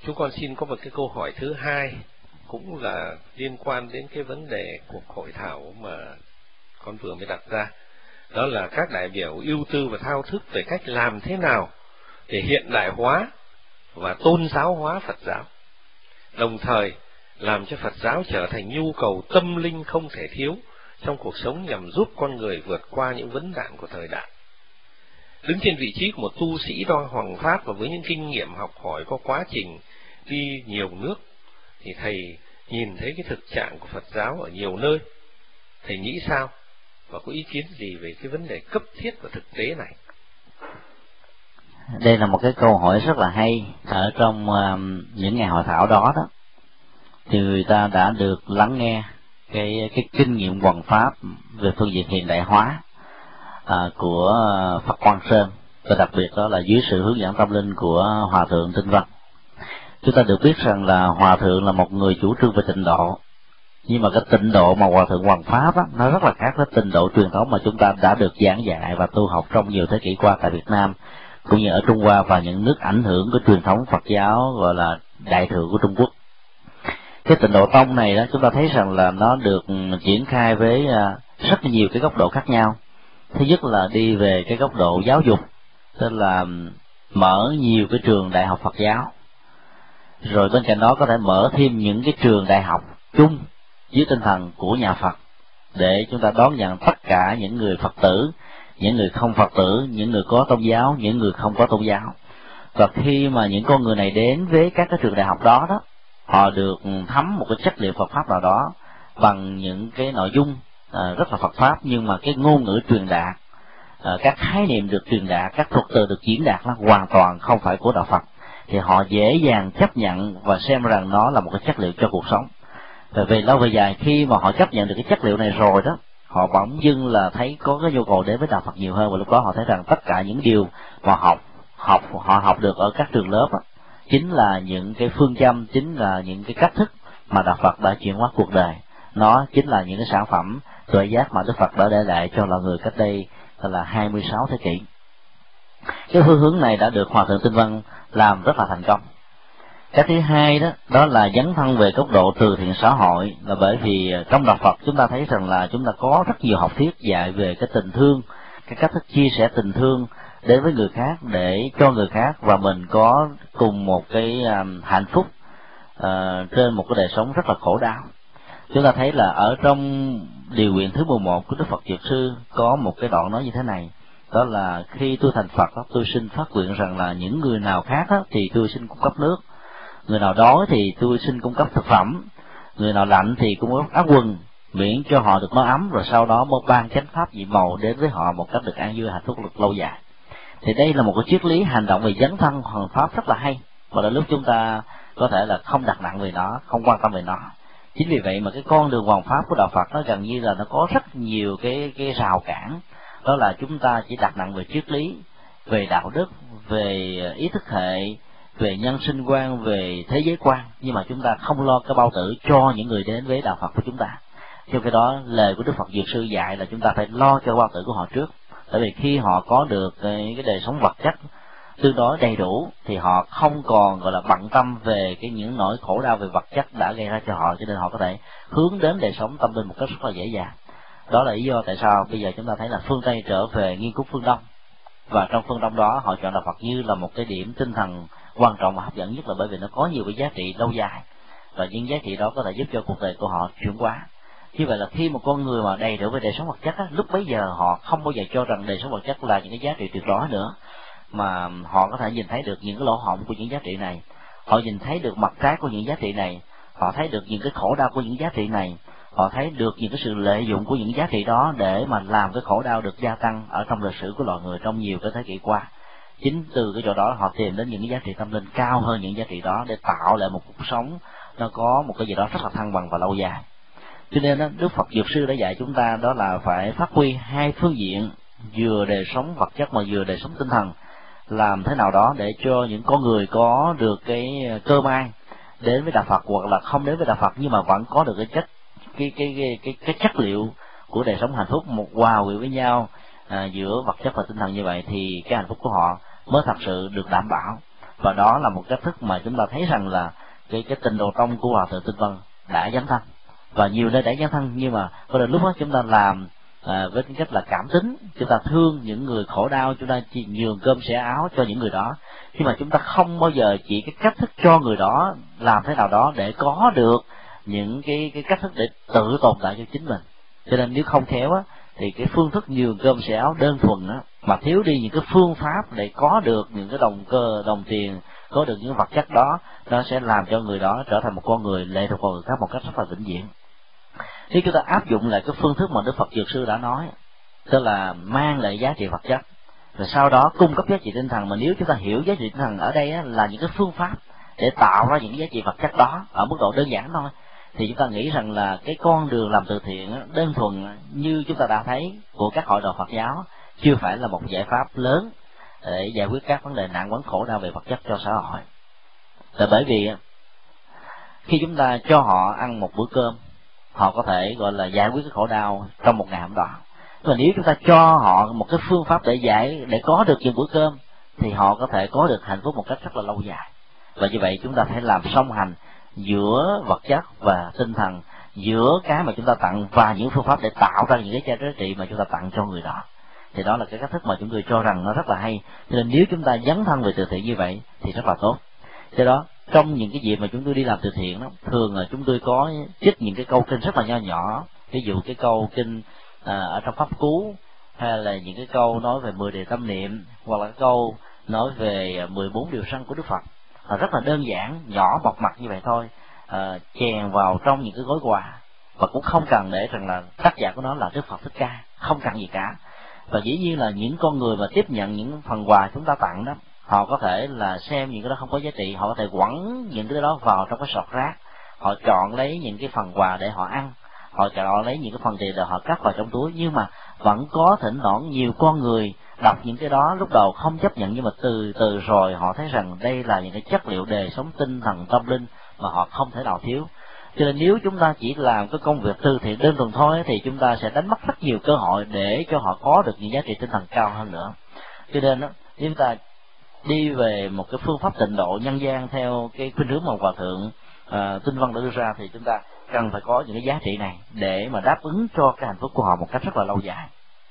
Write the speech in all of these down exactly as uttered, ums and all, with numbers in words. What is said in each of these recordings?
chúng con xin có một cái câu hỏi thứ hai, cũng là liên quan đến cái vấn đề cuộc hội thảo mà con vừa mới đặt ra. Đó là các đại biểu ưu tư và thao thức về cách làm thế nào để hiện đại hóa và tôn giáo hóa Phật giáo, đồng thời làm cho Phật giáo trở thành nhu cầu tâm linh không thể thiếu trong cuộc sống, nhằm giúp con người vượt qua những vấn nạn của thời đại. Đứng trên vị trí của một tu sĩ đo hoằng pháp và với những kinh nghiệm học hỏi có quá trình đi nhiều nước, thì thầy nhìn thấy cái thực trạng của Phật giáo ở nhiều nơi. Thầy nghĩ sao và có ý kiến gì về cái vấn đề cấp thiết và thực tế này? Đây là một cái câu hỏi rất là hay. Ở trong um, những ngày hội thảo đó đó, thì người ta đã được lắng nghe cái cái kinh nghiệm hoằng pháp về phương diện hiện đại hóa à, của Phật Quang Sơn, và đặc biệt đó là dưới sự hướng dẫn tâm linh của Hòa thượng Tinh Văn. Chúng ta được biết rằng là Hòa thượng là một người chủ trương về tịnh độ, nhưng mà cái tịnh độ mà Hòa thượng hoằng pháp á, nó rất là khác với tịnh độ truyền thống mà chúng ta đã được giảng dạy và tu học trong nhiều thế kỷ qua tại Việt Nam, cũng như ở Trung Hoa và những nước ảnh hưởng của truyền thống Phật giáo gọi là đại thừa của Trung Quốc. Cái tịnh độ tông này đó, chúng ta thấy rằng là nó được triển khai với rất nhiều cái góc độ khác nhau. Thứ nhất là đi về cái góc độ giáo dục, tức là mở nhiều cái trường đại học Phật giáo, rồi bên cạnh đó có thể mở thêm những cái trường đại học chung dưới tinh thần của nhà Phật, để chúng ta đón nhận tất cả những người Phật tử, những người không Phật tử, những người có tôn giáo, những người không có tôn giáo. Và khi mà những con người này đến với các cái trường đại học đó đó, họ được thấm một cái chất liệu Phật pháp nào đó bằng những cái nội dung à, rất là Phật pháp, nhưng mà cái ngôn ngữ truyền đạt, à, các khái niệm được truyền đạt, các thuật từ được diễn đạt nó hoàn toàn không phải của đạo Phật, thì họ dễ dàng chấp nhận và xem rằng nó là một cái chất liệu cho cuộc sống. Và về lâu về dài, khi mà họ chấp nhận được cái chất liệu này rồi đó, họ bỗng dưng là thấy có cái nhu cầu đến với đạo Phật nhiều hơn, và lúc đó họ thấy rằng tất cả những điều mà học học họ học được ở các trường lớp đó, chính là những cái phương châm, chính là những cái cách thức mà đạo Phật đã chuyển hóa cuộc đời. Nó chính là những cái sản phẩm tuệ giác mà Đức Phật đã để lại cho loài người cách đây là hai mươi sáu thế kỷ. Cái phương hướng này đã được Hòa thượng Tinh Văn làm rất là thành công. Cái thứ hai đó, đó là dấn thân về góc độ từ thiện xã hội, là bởi vì trong đạo Phật chúng ta thấy rằng là chúng ta có rất nhiều học thuyết dạy về cái tình thương, cái cách thức chia sẻ tình thương đến với người khác để cho người khác và mình có cùng một cái um, hạnh phúc uh, trên một cái đời sống rất là khổ đau. Chúng ta thấy là ở trong điều nguyện thứ mười một của Đức Phật Dược Sư có một cái đoạn nói như thế này, đó là khi tôi thành Phật đó, tôi xin phát nguyện rằng là những người nào khác đó, thì tôi xin cung cấp nước, người nào đói thì tôi xin cung cấp thực phẩm, người nào lạnh thì cung cấp áo quần, miễn cho họ được mái ấm, rồi sau đó mới ban chánh pháp nhiệm màu đến với họ một cách được an vui hạnh phúc được lâu dài. Thì đây là một cái triết lý hành động về dấn thân hoàn pháp rất là hay, và là lúc chúng ta có thể là không đặt nặng về nó, không quan tâm về nó. Chính vì vậy mà cái con đường hoàn pháp của đạo Phật nó gần như là nó có rất nhiều cái cái rào cản, đó là chúng ta chỉ đặt nặng về triết lý, về đạo đức, về ý thức hệ, về nhân sinh quan, về thế giới quan, nhưng mà chúng ta không lo cái bao tử cho những người đến với đạo Phật của chúng ta. Trong cái đó lời của Đức Phật Dược Sư dạy là chúng ta phải lo cho bao tử của họ trước, tại vì khi họ có được cái, cái đời sống vật chất tương đối đầy đủ thì họ không còn gọi là bận tâm về cái những nỗi khổ đau về vật chất đã gây ra cho họ, cho nên họ có thể hướng đến đời sống tâm linh một cách rất là dễ dàng. Đó là lý do tại sao bây giờ chúng ta thấy là phương Tây trở về nghiên cứu phương Đông, và trong phương Đông đó họ chọn đạo Phật như là một cái điểm tinh thần quan trọng và hấp dẫn nhất, là bởi vì nó có nhiều cái giá trị lâu dài, và những giá trị đó có thể giúp cho cuộc đời của họ chuyển hóa. Như vậy là khi một con người mà đầy đủ về đời sống vật chất á, lúc bấy giờ họ không bao giờ cho rằng đời sống vật chất là những cái giá trị tuyệt đối nữa, mà họ có thể nhìn thấy được những cái lỗ hổng của những giá trị này, họ nhìn thấy được mặt trái của những giá trị này, họ thấy được những cái khổ đau của những giá trị này, họ thấy được những cái sự lợi dụng của những giá trị đó để mà làm cái khổ đau được gia tăng ở trong lịch sử của loài người trong nhiều cái thế kỷ qua. Chính từ cái chỗ đó họ tìm đến những cái giá trị tâm linh cao hơn những giá trị đó để tạo lại một cuộc sống nó có một cái gì đó rất là thăng bằng và lâu dài. Cho nên đó, Đức Phật Dược Sư đã dạy chúng ta đó là phải phát huy hai phương diện, vừa đời sống vật chất mà vừa đời sống tinh thần, làm thế nào đó để cho những con người có được cái cơ may đến với đạo Phật, hoặc là không đến với đạo Phật nhưng mà vẫn có được cái chất cái cái cái cái, cái chất liệu của đời sống hạnh phúc, một hòa quyện với nhau à, giữa vật chất và tinh thần. Như vậy thì cái hạnh phúc của họ mới thật sự được đảm bảo. Và đó là một cách thức mà chúng ta thấy rằng là cái cái Tịnh Độ Tông của Hòa Thượng Tinh Văn đã dấn thân, và nhiều nơi đã dấn thân, nhưng mà có đến lúc đó chúng ta làm à, với cái cách là cảm tính, chúng ta thương những người khổ đau, chúng ta chỉ nhường cơm sẻ áo cho những người đó, nhưng mà chúng ta không bao giờ chỉ cái cách thức cho người đó làm thế nào đó để có được những cái cái cách thức để tự tồn tại cho chính mình. Cho nên nếu không khéo á, thì cái phương thức nhường cơm sẻ áo đơn thuần á, mà thiếu đi những cái phương pháp để có được những cái đồng cơ đồng tiền, có được những vật chất đó, nó sẽ làm cho người đó trở thành một con người lệ thuộc vào người khác một cách rất là vĩnh viễn. Nếu chúng ta áp dụng lại cái phương thức mà Đức Phật Dược Sư đã nói, tức là mang lại giá trị vật chất, rồi sau đó cung cấp giá trị tinh thần, mà nếu chúng ta hiểu giá trị tinh thần ở đây á, là những cái phương pháp để tạo ra những cái giá trị vật chất đó ở mức độ đơn giản thôi, thì chúng ta nghĩ rằng là cái con đường làm từ thiện đơn thuần như chúng ta đã thấy của các hội đoàn Phật giáo chưa phải là một giải pháp lớn để giải quyết các vấn đề nạn vấn khổ đau về vật chất cho xã hội. Là bởi vì khi chúng ta cho họ ăn một bữa cơm, họ có thể gọi là giải quyết cái khổ đau trong một ngày hôm đó. Và nếu chúng ta cho họ một cái phương pháp để giải để có được những bữa cơm, thì họ có thể có được hạnh phúc một cách rất là lâu dài. Và như vậy chúng ta phải làm song hành giữa vật chất và tinh thần, giữa cái mà chúng ta tặng và những phương pháp để tạo ra những cái giá trị mà chúng ta tặng cho người đó. Thì đó là cái cách thức mà chúng tôi cho rằng nó rất là hay. Cho nên nếu chúng ta dấn thân về từ thiện như vậy thì rất là tốt. Do đó trong những cái dịp mà chúng tôi đi làm từ thiện đó, thường là chúng tôi có trích những cái câu kinh rất là nho nhỏ, ví dụ cái câu kinh à, ở trong pháp cú, hay là những cái câu nói về mười đề tâm niệm, hoặc là cái câu nói về mười bốn điều răn của Đức Phật, à, rất là đơn giản, nhỏ bọc mặt như vậy thôi, à, chèn vào trong những cái gói quà, và cũng không cần để rằng là tác giả của nó là Đức Phật Thích Ca, không cần gì cả. Và dĩ nhiên là những con người mà tiếp nhận những phần quà chúng ta tặng đó, họ có thể là xem những cái đó không có giá trị, họ có thể quẳng những cái đó vào trong cái sọt rác, họ chọn lấy những cái phần quà để họ ăn, họ chọn lấy những cái phần tiền để họ cất vào trong túi. Nhưng mà vẫn có thỉnh thoảng nhiều con người đọc những cái đó lúc đầu không chấp nhận, nhưng mà từ từ rồi họ thấy rằng đây là những cái chất liệu đời sống tinh thần tâm linh mà họ không thể nào thiếu. Cho nên nếu chúng ta chỉ làm cái công việc từ thiện đơn thuần thôi thì chúng ta sẽ đánh mất rất nhiều cơ hội để cho họ có được những giá trị tinh thần cao hơn nữa. Cho nên đó, nếu chúng ta đi về một cái phương pháp tịnh độ nhân gian theo cái khuynh hướng mà Hòa Thượng à, Tinh Văn đã đưa ra, thì chúng ta cần phải có những cái giá trị này để mà đáp ứng cho cái hạnh phúc của họ một cách rất là lâu dài.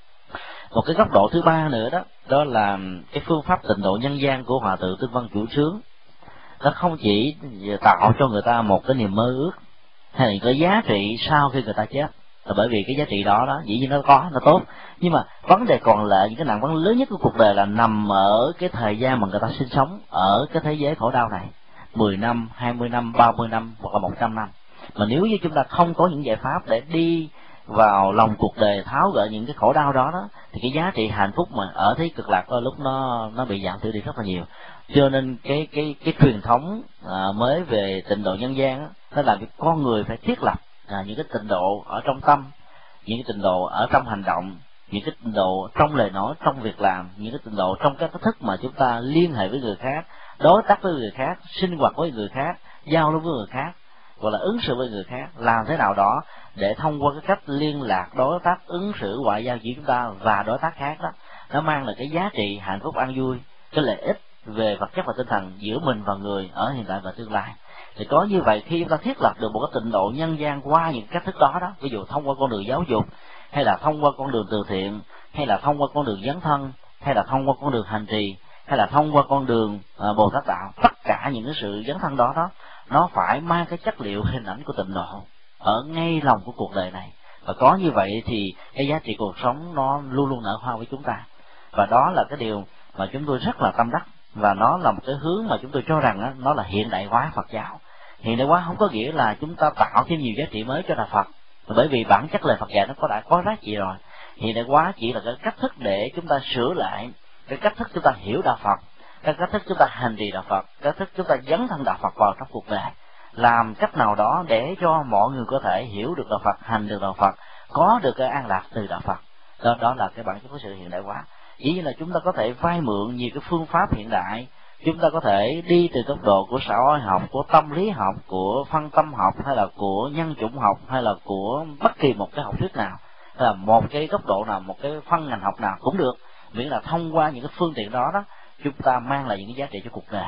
Một cái góc độ thứ ba nữa đó, đó là cái phương pháp tịnh độ nhân gian của Hòa Thượng Tinh Văn chủ trướng. Nó không chỉ tạo cho người ta một cái niềm mơ ước hay là cái giá trị sau khi người ta chết, là bởi vì cái giá trị đó đó dĩ nhiên nó có, nó tốt, nhưng mà vấn đề còn lại, những cái nạn vấn lớn nhất của cuộc đời là nằm ở cái thời gian mà người ta sinh sống ở cái thế giới khổ đau này, mười năm, hai mươi năm, ba mươi năm hoặc là một trăm năm. Mà nếu như chúng ta không có những giải pháp để đi vào lòng cuộc đời tháo gỡ những cái khổ đau đó đó, thì cái giá trị hạnh phúc mà ở thế cực lạc đôi lúc nó nó bị giảm thiểu đi rất là nhiều. Cho nên cái cái cái truyền thống à, mới về tịnh độ nhân gian đó, nó làm cho con người phải thiết lập à, những cái tịnh độ ở trong tâm, những cái tịnh độ ở trong hành động, những cái tịnh độ trong lời nói, trong việc làm, những cái tịnh độ trong các cách thức mà chúng ta liên hệ với người khác, đối tác với người khác, sinh hoạt với người khác, giao lưu với người khác, hoặc là ứng xử với người khác, làm thế nào đó để thông qua cái cách liên lạc, đối tác, ứng xử, ngoại giao giữa chúng ta và đối tác khác đó, nó mang lại cái giá trị hạnh phúc an vui, cái lợi ích về vật chất và tinh thần giữa mình và người ở hiện tại và tương lai. Thì có như vậy, khi chúng ta thiết lập được một cái tịnh độ nhân gian qua những cách thức đó đó, ví dụ thông qua con đường giáo dục, hay là thông qua con đường từ thiện, hay là thông qua con đường dấn thân, hay là thông qua con đường hành trì, hay là thông qua con đường uh, Bồ Tát đạo, tất cả những cái sự dấn thân đó đó, nó phải mang cái chất liệu hình ảnh của tịnh độ ở ngay lòng của cuộc đời này. Và có như vậy thì cái giá trị cuộc sống nó luôn luôn nở hoa với chúng ta. Và đó là cái điều mà chúng tôi rất là tâm đắc, và nó là một cái hướng mà chúng tôi cho rằng đó, nó là hiện đại hóa Phật giáo. Hiện đại hóa không có nghĩa là chúng ta tạo thêm nhiều giá trị mới cho đạo Phật, bởi vì bản chất lời Phật dạy nó có đã có giá trị rồi. Hiện đại hóa chỉ là cái cách thức để chúng ta sửa lại cái cách thức chúng ta hiểu đạo Phật, cái cách thức chúng ta hành trì đạo Phật, cái cách thức chúng ta dấn thân đạo Phật vào trong cuộc đời, làm cách nào đó để cho mọi người có thể hiểu được đạo Phật, hành được đạo Phật, có được cái an lạc từ đạo Phật. Đó, đó là cái bản chất của sự hiện đại hóa. Chỉ như là chúng ta có thể vay mượn nhiều cái phương pháp hiện đại, chúng ta có thể đi từ góc độ của xã hội học, của tâm lý học, của phân tâm học, hay là của nhân chủng học, hay là của bất kỳ một cái học thuyết nào, hay là một cái góc độ nào, một cái phân ngành học nào cũng được, miễn là thông qua những cái phương tiện đó đó, chúng ta mang lại những cái giá trị cho cuộc đời.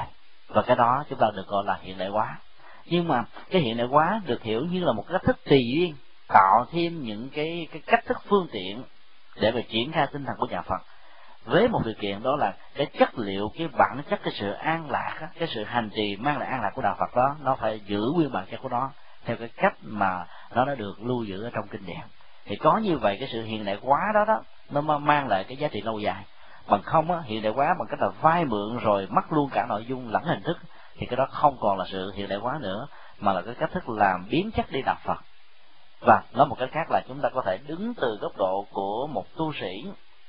và cái đó chúng ta được gọi là hiện đại hóa. Nhưng mà cái hiện đại hóa được hiểu như là một cách thức tùy duyên, tạo thêm những cái cái cách thức phương tiện để mà triển khai tinh thần của nhà Phật, với một điều kiện đó là cái chất liệu, cái bản chất, cái sự an lạc, cái sự hành trì mang lại an lạc của đạo Phật đó, nó phải giữ nguyên bản chất của nó theo cái cách mà nó đã được lưu giữ ở trong kinh điển. Thì có như vậy cái sự hiện đại hóa đó đó nó mới mang lại cái giá trị lâu dài. Bằng không á, hiện đại hóa bằng cách là vay mượn rồi mất luôn cả nội dung lẫn hình thức, thì cái đó không còn là sự hiện đại hóa nữa, mà là cái cách thức làm biến chất đi đạo Phật. Và nói một cách khác là chúng ta có thể đứng từ góc độ của một tu sĩ,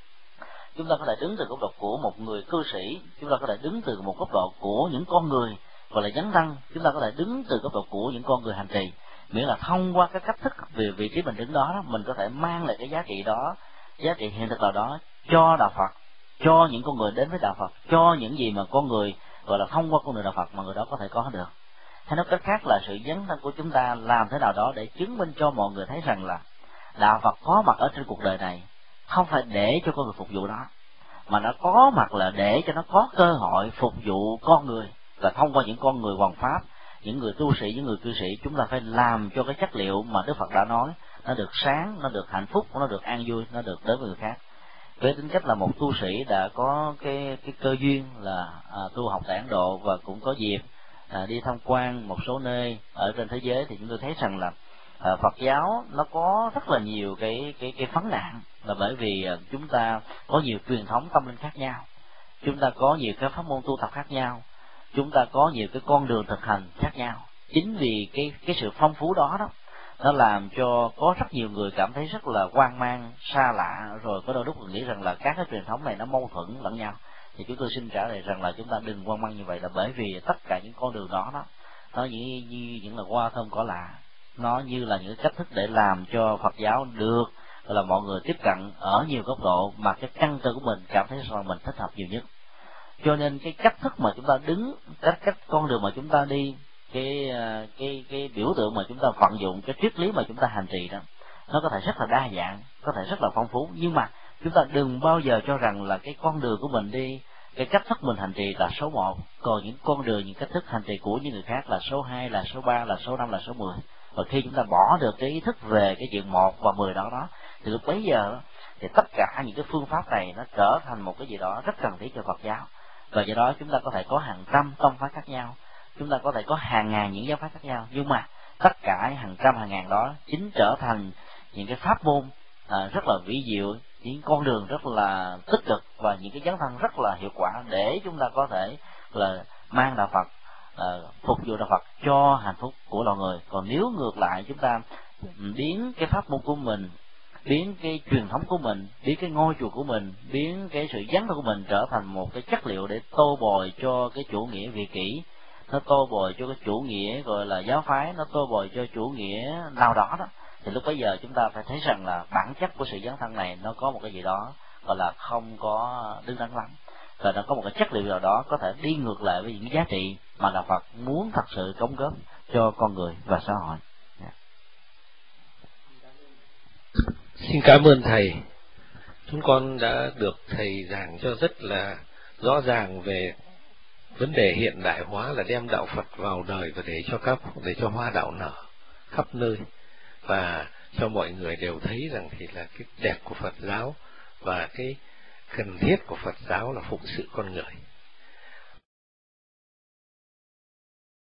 chúng ta có thể đứng từ góc độ của một người cư sĩ, chúng ta có thể đứng từ một góc độ của những con người gọi là dấn thân, chúng ta có thể đứng từ góc độ của những con người hành trì. Miễn là thông qua cái cách thức về vị trí mình đứng đó, đó mình có thể mang lại cái giá trị đó, giá trị hiện thực nào đó cho đạo Phật, cho những con người đến với đạo Phật, cho những gì mà con người gọi là thông qua con đường đạo Phật mà người đó có thể có được. Hay nói cách khác là sự dấn thân của chúng ta làm thế nào đó để chứng minh cho mọi người thấy rằng là đạo Phật có mặt ở trên cuộc đời này không phải để cho con người phục vụ nó, mà nó có mặt là để cho nó có cơ hội phục vụ con người. Và thông qua những con người hoằng pháp, những người tu sĩ, những người cư sĩ, chúng ta phải làm cho cái chất liệu mà Đức Phật đã nói nó được sáng, nó được hạnh phúc, nó được an vui, nó được đến với người khác. Với tính cách là một tu sĩ đã có cái cái cơ duyên là à, tu học tại Ấn Độ, và cũng có dịp à, đi tham quan một số nơi ở trên thế giới, thì chúng tôi thấy rằng là à, Phật giáo nó có rất là nhiều cái cái cái vấn nạn, là bởi vì à, chúng ta có nhiều truyền thống tâm linh khác nhau, chúng ta có nhiều cái pháp môn tu tập khác nhau, chúng ta có nhiều cái con đường thực hành khác nhau. Chính vì cái cái sự phong phú đó đó, nó làm cho có rất nhiều người cảm thấy rất là hoang mang, xa lạ, rồi có đôi lúc nghĩ rằng là các cái truyền thống này nó mâu thuẫn lẫn nhau. Thì chúng tôi xin trả lời rằng là chúng ta đừng hoang mang như vậy, là bởi vì tất cả những con đường đó đó nó như, như những là hoa thơm cỏ lạ, nó như là những cách thức để làm cho Phật giáo được gọi là mọi người tiếp cận ở nhiều góc độ mà cái căn cơ của mình cảm thấy rằng mình thích hợp nhiều nhất. Cho nên cái cách thức mà chúng ta đứng, cách cách con đường mà chúng ta đi, cái cái cái biểu tượng mà chúng ta vận dụng, cái triết lý mà chúng ta hành trì đó, nó có thể rất là đa dạng, có thể rất là phong phú, nhưng mà chúng ta đừng bao giờ cho rằng là cái con đường của mình đi, cái cách thức mình hành trì là số một, còn những con đường, những cách thức hành trì của những người khác là số hai, là số ba, là số năm, là số mười. Và khi chúng ta bỏ được cái ý thức về cái chuyện một và mười đó đó, thì lúc bấy giờ thì tất cả những cái phương pháp này nó trở thành một cái gì đó rất cần thiết cho Phật giáo. Và do đó chúng ta có thể có hàng trăm tông phái khác nhau, chúng ta có thể có hàng ngàn những giáo phái khác nhau, nhưng mà tất cả hàng trăm hàng ngàn đó chính trở thành những cái pháp môn à, rất là vĩ diệu, những con đường rất là tích cực và những cái dấn thân rất là hiệu quả để chúng ta có thể là mang đạo Phật, à, phục vụ đạo Phật cho hạnh phúc của loài người. Còn nếu ngược lại chúng ta biến cái pháp môn của mình, biến cái truyền thống của mình, biến cái ngôi chùa của mình, biến cái sự dấn thân của mình trở thành một cái chất liệu để tô bồi cho cái chủ nghĩa vị kỷ, nó tô bồi cho cái chủ nghĩa gọi là giáo phái, nó tô bồi cho chủ nghĩa nào đó đó, thì lúc bấy giờ chúng ta phải thấy rằng là bản chất của sự dấn thân này nó có một cái gì đó gọi là không có đứng đắn lắm, và nó có một cái chất liệu nào đó có thể đi ngược lại với những giá trị mà đạo Phật muốn thật sự đóng góp cho con người và xã hội. Yeah. Xin cảm ơn thầy. Chúng con đã được thầy giảng cho rất là rõ ràng về vấn đề hiện đại hóa, là đem đạo Phật vào đời và để cho các để cho hoa đạo nở khắp nơi, và cho mọi người đều thấy rằng thì là cái đẹp của Phật giáo và cái cần thiết của Phật giáo là phụng sự con người.